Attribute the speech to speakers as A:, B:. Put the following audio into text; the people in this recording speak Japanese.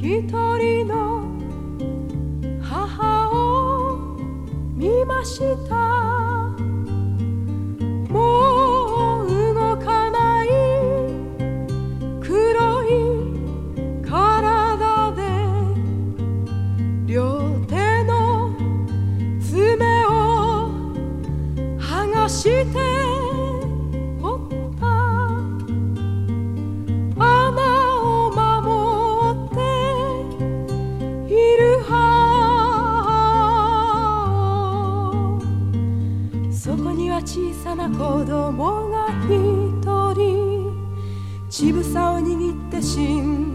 A: 一人の母を見ました。もう動かない黒い体で両手の爪を剥がしてそこには小さな子供が一人、乳房を握って死んだ